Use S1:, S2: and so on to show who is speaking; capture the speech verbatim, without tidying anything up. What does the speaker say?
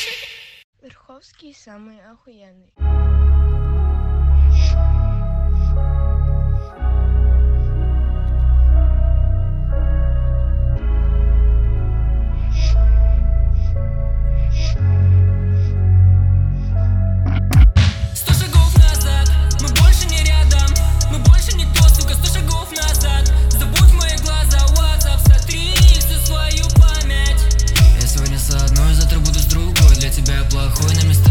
S1: Верховский самый охуенный.
S2: Сто шагов назад, мы больше не рядом, мы больше не то, сука, сто шагов назад. Забудь мои глаза, WhatsApp, сотри всю свою память.
S3: Я сегодня с одной, завтра буду с другой. Для тебя я плохой на место.